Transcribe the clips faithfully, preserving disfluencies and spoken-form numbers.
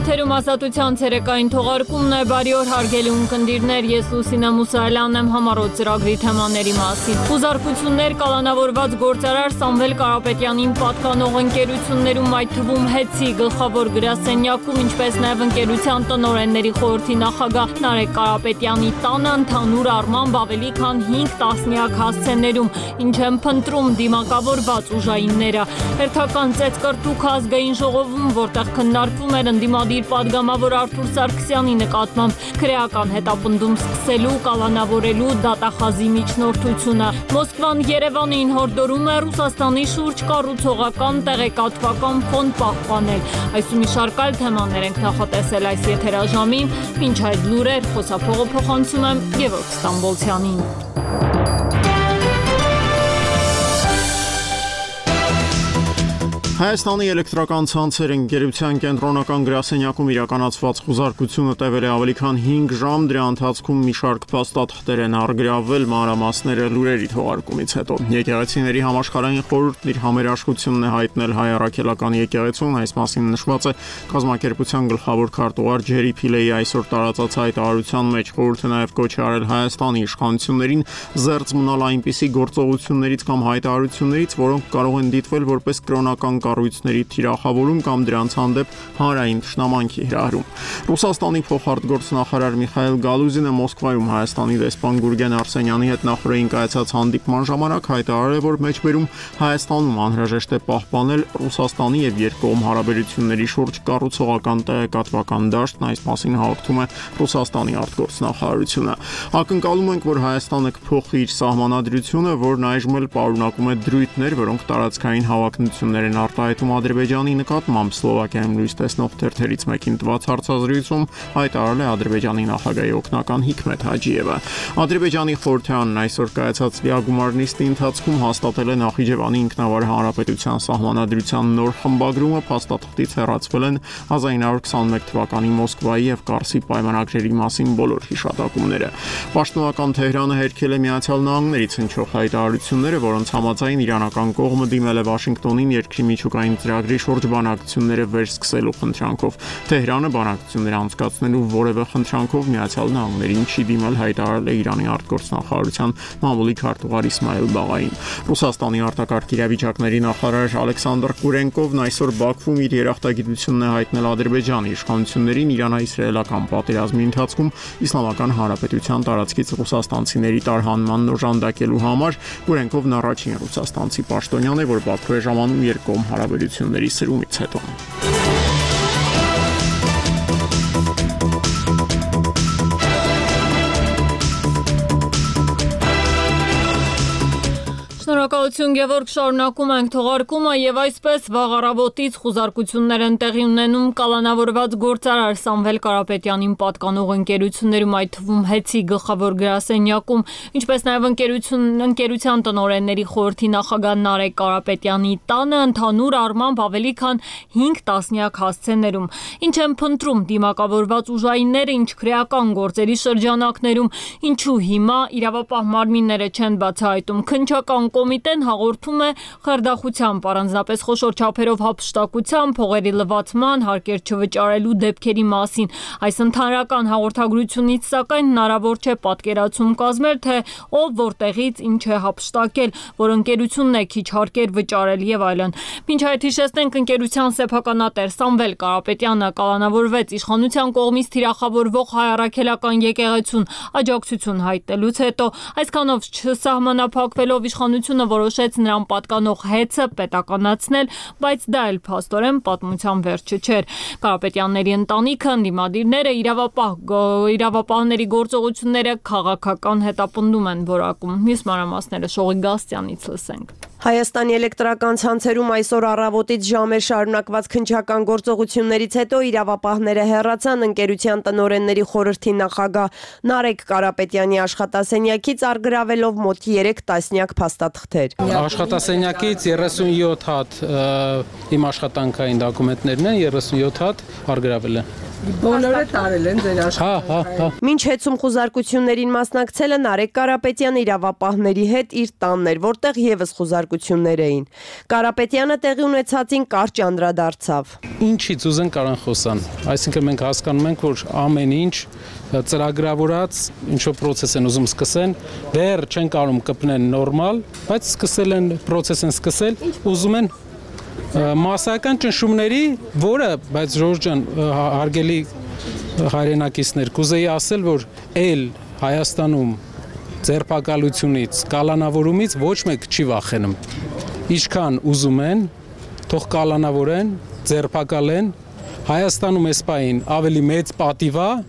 Եթերում ազատության ցերեկային թողարկումն է, բարի օր հարգելի ունկնդիրներ, ես Լուսինե Մուսայելյանն եմ համառոտ ծրագրի թեմաների մասին։ Խուզարկություններ կալանավորված գործարար Սամվել Կարապետյանին պատկանող ընկերություններում, այդ թվում ՀԵՑ-ի գլխավոր գրասենյակում, ինչպես նաև ընկերության տնօրենների խորհրդի նախագահ Նարեկ Կարապետյանի տանը ընդհանուր առմամբ ավելի քան հինգ տասնյակ հասցեներում, ինչ են փնտրում դիմակավորված ուժայինները։ Հերթական ծեծկռտուք ազգային ժողովում, որտեղ քննարկվում էր ընդդիմադիր պատգամավոր Արթուր Սարգսյանի նկատմամբ քրեական հետապնդում սկսելու, կալանավորելու դատախազի միջնորդությունը։ Մոսկվան Երևանին հորդորում է Ռուսաստանի շուրջ կառուցողական տեղեկատվական ֆոն պահպանել։ Այս ու մի շարք այլ թեմաներ ենք նախատեսել այս եթերաժամին, մինչ այդ լուրեր խոսափողը փոխանցում եմ Գևորգ Ստամբոլցյանին։ Հայաստանի էլեկտրական ցանցեր ընկերության կենտրոնական գրասենյակում իրականացված խուզարկությունը տևել է ավելի քան հինգ ժամ, դրա ընթացքում մի շարք փաստաթղթեր են առգրավվել, մանրամասները լուրերի թողարկումից հետո։ Եկեղեցիների համաշխարհային խորհուրդն իր համերաշխությունն է հայտնել հայ առաքելական եկեղեցուն, այս մասին նշված է կազմակերպության գլխավոր քարտուղար Ջերի Փիլեի այսօր տարածած հայտարարության մեջ։ Խորհուրդը նաև կոչ է արել Հայաստանի իշխանություններին զերծ մնալ այնպիսի գործողություններից կամ հայտարարություններից, որոնք կարող են դիտվել որպես կրոնական կառույցների թիրախավորում կամ դրանց հանդեպ հանրային թշնամանքի հրահրում։ Ռուսաստանի փոխարտգործնախարար Միխայել Գալուզինը Մոսկվայում Հայաստանի դեսպան Գուրգեն Արսենյանի հետ նախորդին կայացած հանդիպման ժամանակ հայտարարել է, որ մեջբերում Հայաստանում անհրաժեշտ է պահպանել Ռուսաստանի եւ երկկողմ հարաբերությունների շուրջ կառուցողական տեղեկատվական դաշտն, այս մասին հաղորդում է Ռուսաստանի արտգործնախարարությունը։ Ակնկալում ենք, որ Հայաստանը կփոխի իր սահմանադրությունը, որն այժմ էլ պարունակում է դրույթներ, որոնք տարածքային հավակնություններ են արտահայտում Ադրբեջանի նկատմամբ։ Սլովակիայում լույս տեսնող թերթերից մեկին տված հարցազրույցում հայտարարել է Ադրբեջանի նախագահի օգնական Հիկմետ Հաջիևը։ Ադրբեջանի խորհրդարանն այսօր կայացած լիագումար նիստի ընթացքում հաստատել է Նախիջևանի ինքնավար հանրապետության սահմանադրության նոր խմբագրումը, փաստաթղթից հեռացվել են հազար ինը հարյուր քսանմեկ թվականի Մոսկվայի եւ Կարսի պայմանագրերի մասին բոլոր հիշատակումները։ Պաշտոնական Թեհրանը հերքել է Միացյալ Նահանգներից հնչող հայտարարությունները, որոնց համաձայն իրանական կողմը դիմել է Վաշինգտոնին երկրի միջուկային ծրագրի շուրջ բանակցությունները վերսկսելու խնդրանքով։ Թեհրանը բանակցությունները անցկացնելու որևէ խնդրանքով Միացյալ Նահանգներին չի դիմել, հայտարարել է Իրանի արտգործնախարարության մամուլի քարտուղար Իսմայել Բաղային։ Ռուսաստանի արտակարգ իրավիճակների նախարար Ալեքսանդր Կուրենկովն այսօր Բաքվում իր երախտագիտությունն է հայտնել Ադրբեջանի իշխանություններին Իրան-իսրայելական պատերազմի ընթացքում Իսլամական Հանրապետության տարածքից ռուսաստանցիների տարհանման օժանդակելու համար։ Կուրենկովն առաջին ռուսաստանցի պաշտոնյան է, որ Բաքու է ժամանում երկկողմ հարաբերությունների սրումից հետո։ Շնորհակալություն Գևորգ, շարունակում ենք թողարկումը եւ այսպես վաղ առավոտից խուզարկություններ են տեղի ունենում կալանավորված գործարար Սամվել Կարապետյանին պատկանող ընկերություններում, այդ թվում ՀԵՑ-ի գլխավոր գրասենյակում, ինչպես նաեւ ընկերություն ընկերության տնօրենների խորհրդի նախագահ Նարեկ Կարապետյանի տանը ընդհանուր առմամբ ավելի քան հինգ տասնյակ հասցեներում, ինչ են փնտրում դիմակավորված ուժայինները, ինչ քրեական գործերի շրջանակներում, ինչու հիմա իրավապահ մարմինները չեն բացահայտում։ Քննչական կոմիտեն հաղորդում է խարդախությամբ, առանձնապես խոշոր չափերով հափշտակության, փողերի լվացման, հարկեր չվճարելու դեպքերի մասին։ Այս ընդհանրական հաղորդագրությունից սակայն հնարավոր չէ պատկերացում կազմել, թե ով որտեղից ինչ է հափշտակել, որ ընկերությունն է քիչ հարկեր վճարել եւ այլն։ Մինչ այդ հիշեցնենք, ընկերության սեփականատեր Սամվել Կարապետյանը կալանավորվեց իշխանության կողմից թիրախավորվող հայ առաքելական եկեղեցուն աջակցություն հայտնելուց հետո, այսքանով չսահմանափակվելով իշխանությունը որոշեց նրան պատկանող ՀԵՑ-ը պետականացնել, բայց դա էլ փաստորեն պատմության վերջը չէր։ Կարապետյանների ընտանիքը, ընդդիմադիրները, իրավապահ իրավապահների գործողությունները քաղաքական հետապնդում են որակում։ Մյուս մանրամասները Շողի Գաստյանից լսենք։ Հայաստանի էլեկտրական ցանցերում այսօր առավոտից ժամեր շարունակված քննչական գործողություններից հետո իրավապահները հեռացան ընկերության տնօրենների խորհրդի նախագահ Նարեկ Կարապետյանի աշխատասենյակից առգրավելով մոտ երեք տասնյակ փաստաթղթեր։ Աշխատասենյակից երեսունյոթ հատ իմ աշխատանքային դոկումենտներն են, երեսունյոթ հատ առգրավել են։ Բոլորը տարել են ձեր աշխատանքը։ Մինչ հեծում խուզարկություններին մասնակցելը Նարեկ Կարապետյանը իրավապահների հետ իր տանն էր, որտեղ եւս խուզարկություններ էին։ Կարապետյանը տեղի ունեցածին կարճ անդրադարձավ։ Ինչից ուզեն կարան խոսան։ Այսինքն մենք հասկանում ենք, որ ամեն ինչ ծրագրավորած ինչ-որ process են ուզում սկսեն, դեռ չեն կարող կպնեն նորմալ, բայց սկսել են process են սկսել, ուզում են մասսայական ճնշումների, որը, բայց Ժորժ ջան, հարգելի հայրենակիցներ, կուզեի ասել, որ էլ Հայաստանում ձերբակալությունից, կալանավորումից ոչ մեկ չի վախենում։ Ինչքան ուզում են, թող կալանավորեն, ձերբակալեն, Հայաստանում այս պահին ավելի մեծ պատիվ է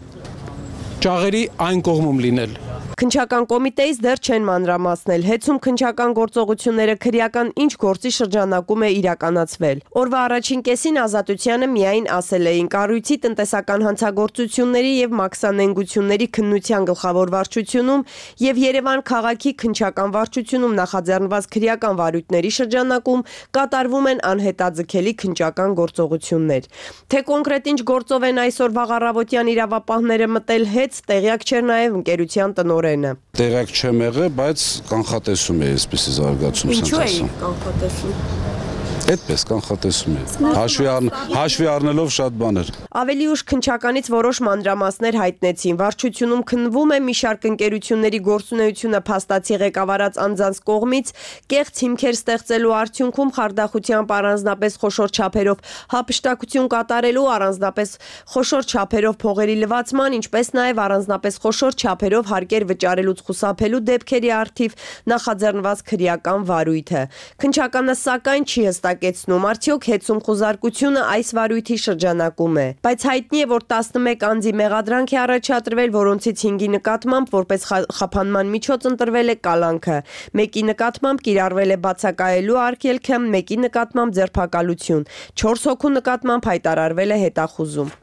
ճաղերի այն կողմում լինել։ Քննչական կոմիտեից դեռ չեն մանրամասնել, հեծում քննչական գործողությունները քրեական ինչ գործի շրջանակում է իրականացվել։ Օրվա առաջին կեսին Ազատությանը միայն ասել էին կառույցի տնտեսական հանցագործությունների եւ մաքսանենգությունների քննության գլխավոր վարչությունում եւ Երևան քաղաքի քննչական վարչությունում նախաձեռնված քրեական վարույթների շրջանակում կատարվում են անհետաձգելի քննչական գործողություններ։ Թե կոնկրետ ինչ գործով են այսօր վաղառավոտյան իրավապահները մտել հեծ, տեղյակ չէր նաեւ ընկերության տնօրեն։ Տեղյակ չեմ եղել, բայց կանխատեսում է այսպեսի զարգացում։ Ինչու է կանխատեսում։ Այդպես կանխատեսում է։ Հաշվի առն, հաշվի առնելով շատ բաներ։ Ավելի ուշ քննչականից որոշ մանրամասներ հայտնեցին։ Վարչությունում քննվում է մի շարք ընկերությունների գործունեությունը փաստացի ղեկավարած անձանց կողմից կեղծ հիմքեր ստեղծելու արդյունքում խարդախությամբ առանձնապես խոշոր չափերով հափշտակություն կատարելու, առանձնապես խոշոր չափերով փողերի լվացման, ինչպես նաև առանձնապես խոշոր չափերով հարկեր վճարելուց խուսափելու դեպքերի առթիվ նախաձեռնված քրեական վարույթը։ Քննչականը սակայն չի հստակեցնում, արդյոք հեծում խուզարկությունը այս վարույթի շրջանակում է, բայց հայտնի է, որ տասնմեկ անձի մեղադրանք է առաջադրվել, որոնցից հինգի նկատմամբ որպես խափանման միջոց ընտրվել է կալանքը, մեկի նկատմամբ կիրառվել է բացակայելու արգելքը, մեկի նկատմամբ ձերբակալություն, չորս հոգու նկատմամբ հայտարարվել է հետախուզում։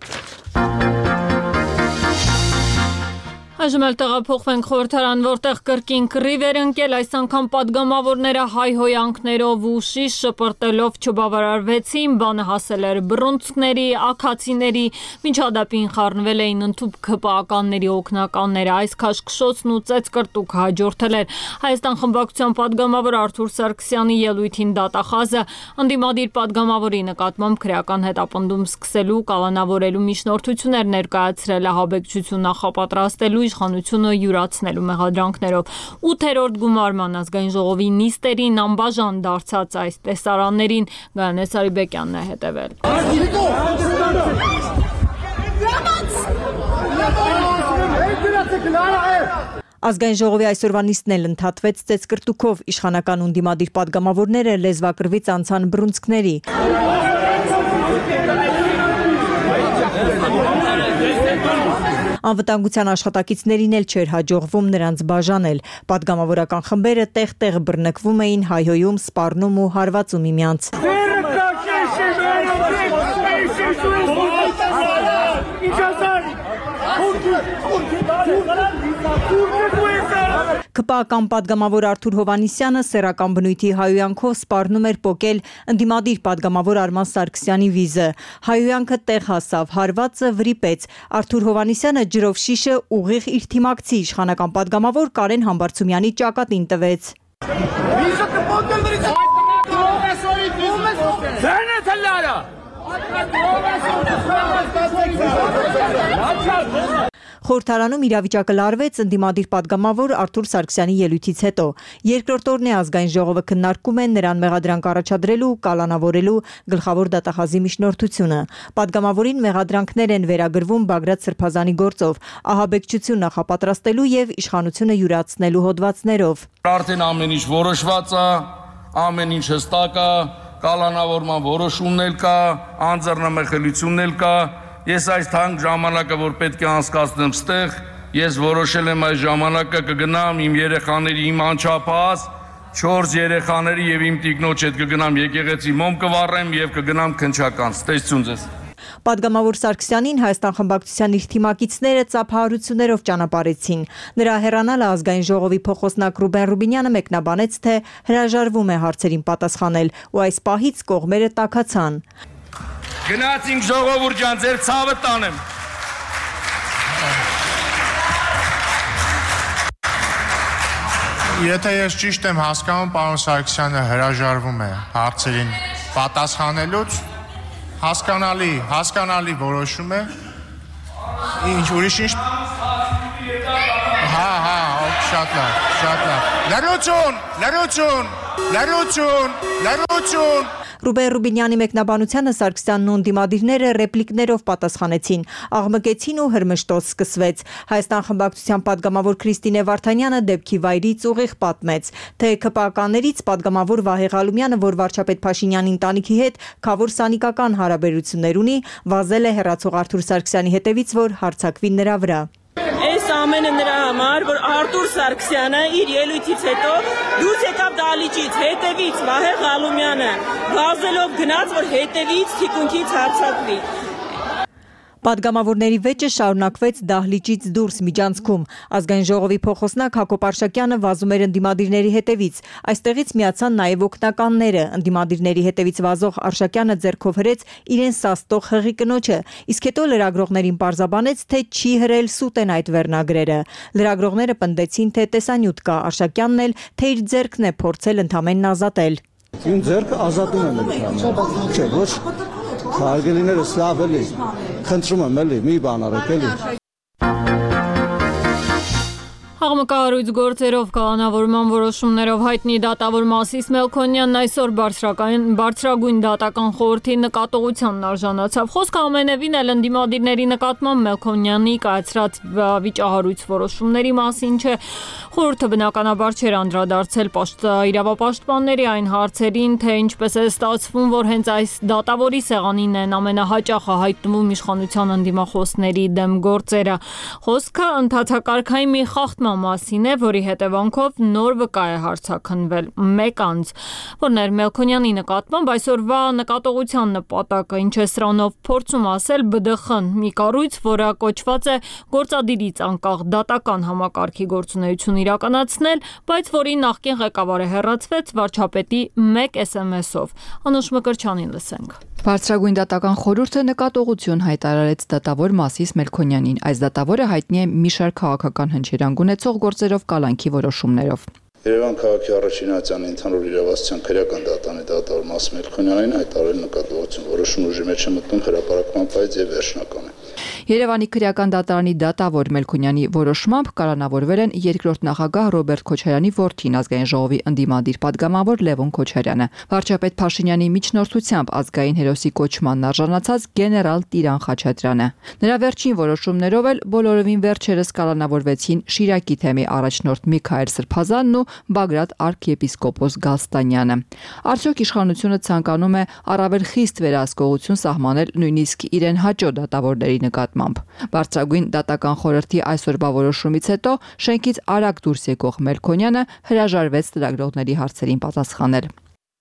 Այժմ էլ տեղափոխվենք խորհրդարան, որտեղ կրկին կռիվ էր ընկել, այս անգամ պատգամավորները հայհոյանքներով ու շիշ շպրտելով չբավարարվեցին, բանը հասել էր բռունցքների, աքացիների, միջադեպին խառնվել էին ընդհուպ ՔՊԱ-ականների օգնականները, այս քաշքշոցն ու ծեծկրտուք հաջորդել էր Հայաստան խմբակցության պատգամավոր Արթուր Սարգսյանի ելույթին դատախազը ընդդիմադիր պատգամավորի նկատմամբ քրեական հետապնդում սկսելու, կալանավորելու միջնորդություններ ներկայացրել ահաբեկչություն նախապատրաստելու իշխանությունը յուրացնելու մեղադրանքներով ութերորդ գումարման ազգային ժողովի նիստերին անբաժան դարձած այս տեսարաններին Գայանե Սարիբեկյանն է հետևել։ Ազգային ժողովի այսօրվա նիստն էլ ընդհատվեց ծեծկրտուքով, իշխանական ու դիմադիր պատգամավորները լեզվակռվից անցան բռունցքների։ Անվտանգության աշխատակիցներին էլ չէր հաջողվում նրանց բաժանել։ Պատգամավորական խմբերը տեղ-տեղ բռնկվում էին, հայհոյում, սպառնում ու հարվածում միմյանց։ ՔՊԱ-ական պատգամավոր Արթուր Հովհաննիսյանը սեռական բնույթի հայհոյանքով սպառնում էր պոկել ընդդիմադիր պատգամավոր Արման Սարգսյանի վիզը։ Հայհոյանքը տեղ հասավ, հարվածը վրիպեց։ Արթուր Հովհաննիսյանը ջրով շիշը ուղիղ իր թիմակցի իշխանական պատգամավոր Կարեն Համբարձումյանի ճակատին տվեց։ Խորհրդարանում իրավիճակը լարվեց ընդդիմադիր պատգամավոր Արթուր Սարգսյանի ելույթից հետո։ Երկրորդ օրն է ազգային ժողովը քննարկում է նրան մեղադրանք առաջադրելու, կալանավորելու գլխավոր դատախազի միջնորդությունը։ Պատգամավորին մեղադրանքներ են վերագրվում Բագրատ Սրբազանի գործով, ահաբեկչություն նախապատրաստելու եւ իշխանությունը յուրացնելու հոդվածներով։ Արդեն ամեն ինչ որոշված է, ամեն ինչ հստակ է, կալանավորման որոշումն էլ կա, անձեռնամխելիությունն էլ կա։ Ես այս թանկ ժամանակը, որ պետք է անցկացնեմ ստեղ, ես որոշել եմ այս ժամանակը կգնամ իմ երեխաների, իմ անչափահաս չորս երեխաների եւ իմ տիկնոջ հետ կգնամ եկեղեցի մոմ կվառեմ եւ կգնամ քննչական։ Ստեսություն ձեզ։ Պատգամավոր Սարգսյանին Հայաստան խմբակցության իր թիմակիցները ծափահարություններով ճանապարհեցին։ Նրա հեռանալը ազգային ժողովի փոխոսնակ Ռուբեն Ռուբինյանը մեկնաբանեց, թե հրաժարվում է հարցերին պատասխանել, ու այս պահից կողմերը տաքացան։ Գնացինք ժողովուրդ ջան, ձեր ցավը տանեմ։ Եթե ես ճիշտ եմ հասկանում, պարոն Սարգսյանը հրաժարվում է հարցերին պատասխանելուց, հասկանալի, հասկանալի որոշում է։ Ինչ ուրիշ ինչ։ Հա, հա, շատ լավ, շատ լավ։ Լրություն, լրություն, լրություն, լրություն։ Ռուբեն Ռուբինյանի մեկնաբանությանը Սարգսյանն ու ընդդիմադիրները ռեպլիկներով պատասխանեցին, աղմկեցին ու հրմշտոց սկսվեց։ Հայաստան խմբակցության պատգամավոր Քրիստինե Վարդանյանը դեպքի վայրից ուղիղ պատմեց, թե ՔՊԱ-ներից պատգամավոր Վահե Ղալումյանը, որ վարչապետ Փաշինյանի ընտանիքի հետ քավոր սանիկական հարաբերություններ ունի, վազել է հեռացող Արթուր Սարգսյանի հետևից, որ հարձակվի նրա վրա։ Այս ամենը նրա համար, որ Արթուր Սարգսյանը իր ելույթից հետո դուրս եկավ դահլիճից, հետևից Վահե Ղալումյանը վազելով գնաց, որ հետևից թիկունքից հարձակվի։ Պատգամավորների վեճը շարունակվեց դահլիճից դուրս միջանցքում։ Ազգային ժողովի փոխոսնակ Հակոբ Արշակյանը վազում էր ընդդիմադիրների հետևից։ Այստեղից միացան նաև օգնականները։ Ընդդիմադիրների հետևից վազող Արշակյանը ձեռքով հրեց իրեն սաստող հղի կնոջը, իսկ հետո լրագրողներին պարզաբանեց, թե չի հրել սուտ են այդ վերնագրերը։ Լրագրողները պնդեցին, թե տեսանյութ կա, Արշակյանն էլ, թե իր ձեռքն է փորձել ընդամենն ազատել։ Իմ ձեռքը ազատում եմ ընդհանրապես։ Չէ, ոչ Հարգելիներս լավ էլի, խնդրում եմ էլի, մի բան արեք էլի։ Աղմկահարույց գործերով կալանավորման որոշումներով հայտնի դատավոր Մասիս Մելքոնյանն այսօր բարձրագույն դատական խորհրդի նկատողությանն արժանացավ։ Խոսքը ամենևին էլ ընդդիմադիրների նկատմամբ Մելքոնյանի կայացրած վիճահարույց որոշումների մասին չէ։ Խորհուրդը բնականաբար չէր անդրադարձել իրավապաշտպանների այն հարցերին, թե ինչպես է ստացվում, որ հենց այս դատավորի սեղանին են ամենահաճախը հայտնվում իշխանության ընդդիմախոսների դեմ գործերը։ Խոսքը ընդհանրակարգային մի խախտման մասին է, որի հետևանքով նոր վկա է հարցաքննվել մեկ անձ, որն էր Մելքոնյանի նկատմամբ այսօրվա նկատողության նպատակը, ինչ է սրանով փորձում ասել Բ Դ Խ-ն, մի կառույց, որը կոչված է գործադիրից անկախ դատական համակարգի գործունեություն իրականացնել, բայց որի նախկին ղեկավարը հեռացվեց վարչապետի մեկ էս էմ էսով։ Անուշ Մկրտչյանին լսենք։ Բարձրագույն դատական խորհուրդը նկատողություն հայտարարեց դատավոր Մասիս Մելքոնյանին։ Այս դատավորը հայտնի է մի շարք քաղաքական հնչերանգ ունեցող գործերով կալանքի որոշումներով։ Երևան քաղաքի առաջինացիան ընդհանուր իրավասության քրեական դատանի դատավոր Մասիս Մելքոնյանին հայտարարել նկատողություն որոշում ուժի մեջ է մտնում հրապարակման պայծ եւ վերջնական է։ Երևանի քրեական դատարանի դատավոր Մելքոնյանի որոշմամբ կալանավորվել են երկրորդ նախագահ Ռոբերտ Քոչարյանի որդին, ազգային ժողովի ընդդիմադիր պատգամավոր Լևոն Քոչարյանը, վարչապետ Փաշինյանի միջնորդությամբ ազգային հերոսի կոչմանն արժանացած գեներալ Տիրան Խաչատրյանը։ Նրա վերջին որոշումներով էլ բոլորովին վերջերս կալանավորվեցին Շիրակի թեմի առաջնորդ Միքայել Սրբազանն ու Բագրատ արքիեպիսկոպոս Գալստանյանը։ Արդյոք իշխանությունը ցանկանում է առավել խիստ վերահսկողություն սահմանել նույնիսկ իրեն հաճո դատավորների նկատմամբ։ Բարձրագույն դատական խորհրդի այսօրվա որոշումից հետո շենքից արագ դուրս եկող Մելքոնյանը հրաժարվեց լրագրողների հարցերին պատասխանել։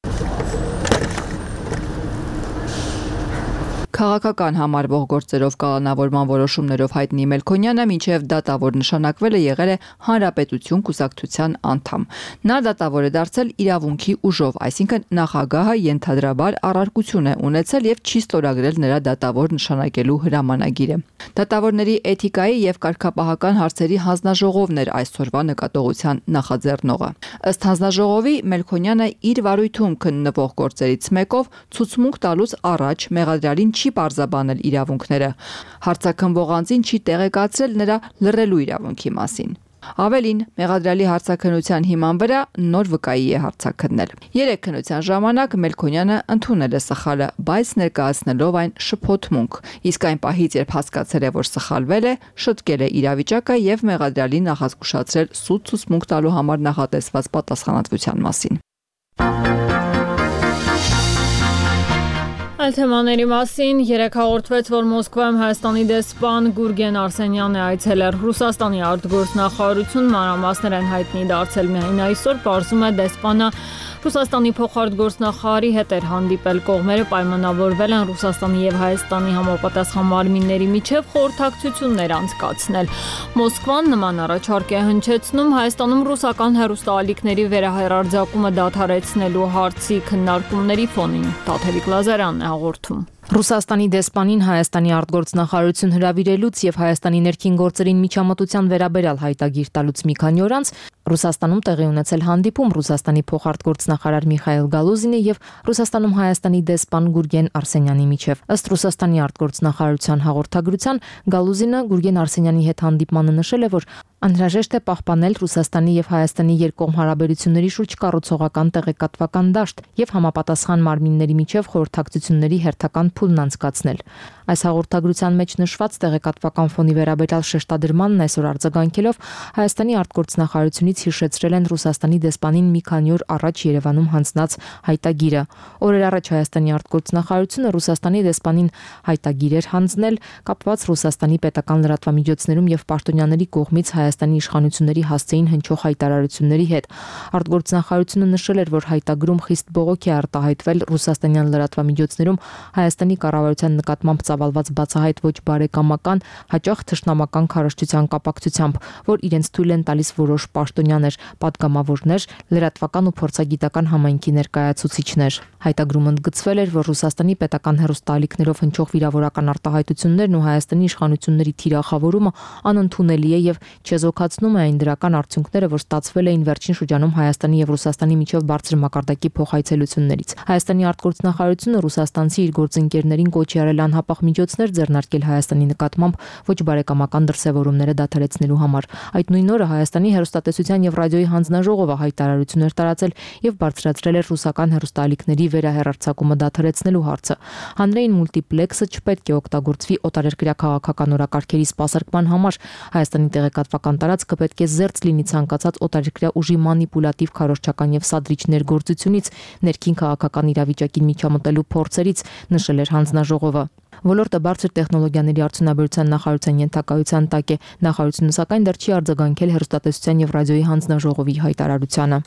Քաղաքական համարվող գործերով կալանավորման որոշումներով հայտնի Մելքոնյանը մինչև դատավոր նշանակվել է եղել է Հանրապետություն կուսակցության անդամ։ Նա դատավոր է դարձել իրավունքի ուժով, այսինքն նախագահը ենթադրաբար առարկություն է ունեցել եւ չի ստորագրել նրա դատավոր նշանակելու հրամանագիրը։ Դատավորների էթիկայի եւ կարգապահական հարցերի հանձնաժողովն էր այսօրվա նկատողության նախաձեռնողը։ Ըստ հանձնաժողովի Մելքոնյանը իր վարույթում քննվող գործերից մեկով ցուցմունք տալուց առաջ մեղադրյալին չի պարզաբանել իրավունքները, հարցաքննվող անձին չի տեղեկացրել նրա լռելու իրավունքի մասին։ Ավելին, մեղադրյալի հարցաքննության հիման վրա նոր վկայի է հարցաքննել։ Երեք քննության ժամանակ Մելքոնյանը ընդունել է սխալը, բայց ներկայացնելով այն շփոթմունք, իսկ այն պահից, երբ հասկացել է, որ սխալվել է, շտկել է իրավիճակը եւ մեղադրյալին նախազգուշացրել սուտ ցուցմունք տալու համար նախատեսված պատասխանատվության մասին։ Այլ թեմաների մասին երեկ հաղորդվեց, որ Մոսկվայում Հայաստանի դեսպան Գուրգեն Արսենյանն է այցելել Ռուսաստանի արտգործնախարարություն, մանրամասներ են հայտնի դարձել միայն այսօր, պարզում է դեսպանը Ռուսաստանի փոխարտգործնախարարի հետ էր հանդիպել, կողմերը պայմանավորվել են Ռուսաստանի եւ Հայաստանի համապատասխան մարմինների միջև խորհրդակցություններ անցկացնել։ Մոսկվան նման առաջարկ է հնչեցնում Հայաստանում ռուսական հեռուստաալիքների վերահերարձակումը դադարեցնելու հարցի քննարկումների ֆոնին։ Տաթևիկ Լազարյանն է հաղորդում։ Ռուսաստանի դեսպանին Հայաստանի արտգործնախարարություն հրավիրելուց եւ Հայաստանի ներքին գործերին միջամտության վերաբերյալ հայտագիր տալուց մի քանի օր անց Ռուսաստանում տեղի ունեցել հանդիպում Ռուսաստանի փոխարտգործնախարար Միխայիլ Գալուզինի եւ Ռուսաստանում Հայաստանի դեսպան Գուրգեն Արսենյանի միջև։ Ըստ Ռուսաստանի արտգործնախարարության հաղորդագրության Գալուզինը Գուրգեն Արսենյանի հետ հանդիպմանը նշել է, որ անհրաժեշտ է պահպանել Ռուսաստանի եւ Հայաստանի երկկողմ հարաբերությունների շուրջ կառուցողական տեղեկատվական դաշտ եւ համապատասխան մարմինների միջև խորհրդակցությունների հերթական փուլն անցկացնել։ Այս հաղորդագրության մեջ նշված տեղեկատվական ֆոնի վերաբերյալ շեշտադրմանն այսօր արձագանքելով Հայաստանի արտգործնախարարությունից հիշեցրել են Ռուսաստանի դեսպանին մի քանի օր առաջ Երևանում հանձնած հայտագիրը։ Օրեր առաջ Հայաստանի արտգործնախարարությունը Ռուսաստանի դեսպանին հայտագիր էր հանձնել կապված Ռուսաստանի պետական լրատվամիջոցներում եւ պաշտոնյաների կողմից Հայաստանի իշխանությունների հասցեին հնչող հայտարարությունների հետ։ Արտգործնախարարությունը նշել էր, որ հայտագրում խիստ բողոք է արտահայտվել ռուսաստանյան լրատվամիջոցներում Հայաստանի կառավարության նկատմամբ ծավալված բացահայտ ոչ բարեկամական, հաճախ թշնամական քարոզչության կապակցությամբ, որ իրենց թույլ են տալիս որոշ պաշտոնյաներ, պատգամավորներ, լրատվական ու փորձագիտական համայնքի ներկայացուցիչներ։ Հայտագրումը ընդգծվել էր, որ Ռուսաստանի պետական հեռուստաալիքներով հնչող վիրավորական արտահայտություններն ու Հայաստանի իշխանությունների թիրախավորումը անընդունելի է եւ չեզոքացնում է այն դրական արդյունքները, որ ստացվել էին վերջին շրջանում Հայաստանի եւ Ռուսաստանի միջև բարձր մակարդակի փոխայցելություններից։ Հայաստանի արտգործնախարարությունը ռուսաստանցի իր գործընկերներին կոչ է արել անհապաղ միջոցներ ձեռնարկել Հայաստանի նկատմամբ ոչ բարեկամական դրսևորումները դադարեցնելու համար։ Այդ նույն օրը Հայաստանի հեռուստատեսության եւ ռադիոյի հանձնաժողովը հայտարարություն էր տարածել եւ բարձրացրել էր ռուսական հեռուստաալիքների վերահերարձակումը դադարեցնելու հարցը։ Հանրային մուլտիպլեքսը չպետք է օգտագործվի օտարերկրյա քաղաքական օրակարգերի սպասարկման համար։ Հայաստանի տեղեկատվական տարածքը պետք է զերծ լինի ցանկացած օտարերկրյա ուժի մանիպուլատիվ քարոզչական եւ սադրիչ ներգործությունից, ներքին քաղաքական իրավիճակին միջամտելու փորձերից, նշել էր հանձնաժողովը։ Ոլորտը բարձր տեխնոլոգիաների արդյունաբերության նախարարության ենթակայության տակ է։ Նախարարությունը սակայն դեռ չի արձագանքել հեռուստատեսության եւ ռադիոյի հանձնաժողովի հայտարարությանը։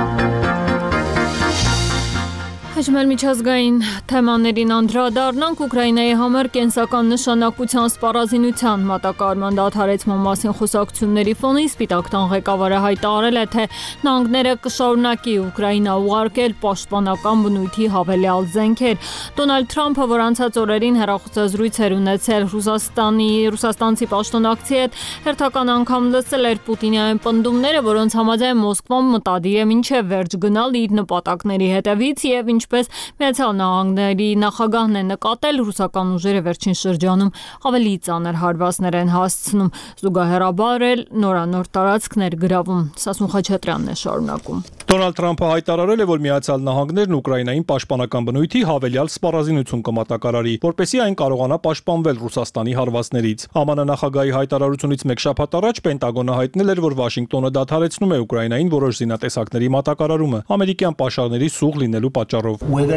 Հաշմել միջազգային թեմաներին անդրադառնանք Ուկրաինայի համար կենսական նշանակության սպառազինության մատակարարման դադարեցման մասին խոսակցությունների ֆոնին Սպիտակ տան ղեկավարը հայտարարել է, թե նահանգները կշարունակի Ուկրաինա ուղարկել պաշտպանական բնույթի հավելյալ զենքեր։ Դոնալդ Թրամփը, որ անցած օրերին հեռախոսազրույց էր ունեցել Ռուսաստանի ռուսաստանցի պաշտոնակցի հետ, հերթական անգամ լսել էր Պուտինի այն պնդումները, որոնց համաձայն Մոսկվան մտադիր է մինչև վերջ գնալ իր նպատակների հետևից եւ ինչ Ինչպես Միացյալ Նահանգների նախագահն է նկատել, ռուսական ուժերը վերջին շրջանում ավելի ծանր հարվածներ են հասցնում, զուգահեռաբար էլ նորանոր տարածքներ գրավում։ Սասուն Խաչատրյանն է շարունակում։ Դոնալդ Թրամփը հայտարարել է, որ Միացյալ Նահանգներն Ուկրաինային պաշտպանական բնույթի հավելյալ սպառազինություն կմատակարարի, որպեսզի այն կարողանա պաշտպանվել Ռուսաստանի հարվածներից։ ԱՄՆ նախագահի հայտարարությունից մեկ շաբաթ առաջ Պենտագոնը հայտնել էր, որ Վաշինգտոնը դադարեցնում է Ուկրաինային որոշ զինատեսակների մատակարարումը ամերիկյան պաշարների սուղ լինելու պատճառով։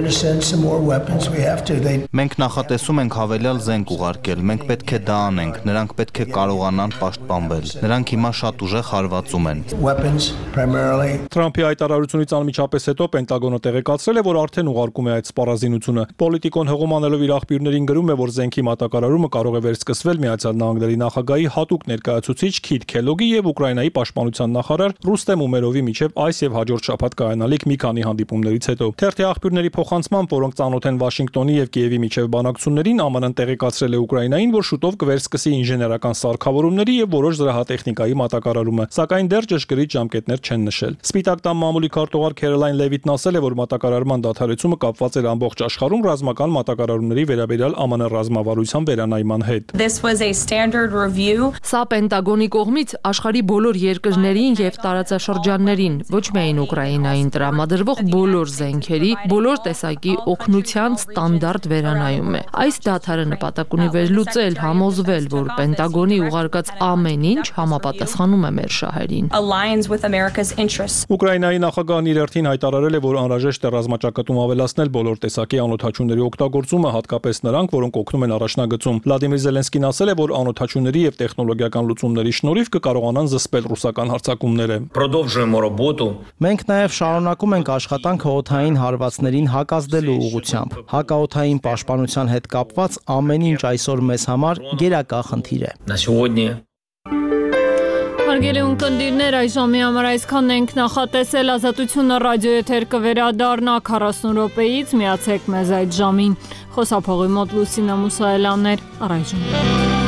Մենք նախատեսում ենք հավելյալ զենք ուղարկել, մենք պետք է դա անենք, նրանք պետք է կարողանան պաշտպանվել։ Նրանք հիմա շատ ուժեղ հարվածում են։ Թրամփի հայտարարությունից անմիջապես հետո Պենտագոնը տեղեկացրել է, որ արդեն ուղարկում է այդ սպառազինությունը։ Պոլիտիկոն հղում անելով իր աղբյուրներին գրում է, որ զենքի մատակարարումը կարող է վերսկսվել Միացյալ Նահանգների նախագահի հատուկ ներկայացուցիչ Քիթ Քելոգի եւ Ուկրաինայի պաշտպանության նախարար Ռուստեմ Ումերովի միջև այս եւ հաջորդ շաբաթ կայանալիք մի քանի հանդիպումներից հետո։ Թերթի աղբյուրների փոխանցմամբ, որոնք ծանոթ են Վաշինգտոնի եւ Կիևի միջև բանակցություններին, ԱՄՆ-ն տեղեկացրել է Ուկրաինային, որ շուտով կվերսկսի ինժեներական սարքավորումների եւ որոշ զրահատեխնիկայի մատակարարումը, սակայն դեռ ճշգրիտ ժամկետներ չեն նշել։ Սպիտակ տան մամուլի քարտուղար Քերոլայն Լևիտն ասել է, որ մատակարարման դադարեցումը կապված էր ամբողջ աշխարհում ռազմական մատակարարումների վերաբերյալ ԱՄՆ ռազմավարության վերանայման հետ։ Սա Պենտագոնի կողմից աշխարհի բոլոր երկրներին եւ տարածաշրջաններին, ոչ միայն Ուկրաինային տրամադրվող բոլոր զենքերի, բոլոր տեսակի օգնության ստանդարտ վերանայում է։ Այս դադարը նպատակ ունի վերլուծել, համոզվել, որ Պենտագոնի ուղարկած ամեն ինչ համապատասխանում է մեր շահերին։ Ուկրաինայի նախագահն իր հերթին հայտարարել է, որ անհրաժեշտ է ռազմաճակատում ավելացնել բոլոր տեսակի անօդաչուների օգտագործումը, հատկապես նրանք, որոնք օգնում են առաջնագծում։ Վլադիմիր Զելենսկին ասել է, որ անօդաչուների եւ տեխնոլոգիական լուծումների շնորհիվ կկարողանան զսպել ռուսական հարձակումները։ Մենք նաև շարունակում ենք աշխատանքը օդային հարվածներին հակազդելու ուղղությամբ։ Հակաօդային պաշտպանության հետ կապված ամեն ինչ այսօր մեզ համար գերակա խնդիր է։ Հարգելի ունկնդիրներ, այս ժամի համար այսքանն ենք նախատեսել։ Ազատությունը ռադիոեթեր կվերադառնա քառասուն րոպեից, միացեք մեզ այդ ժամին։ Խոսափողի մոտ Լուսինա Մուսայելյանն էր, առայժմ։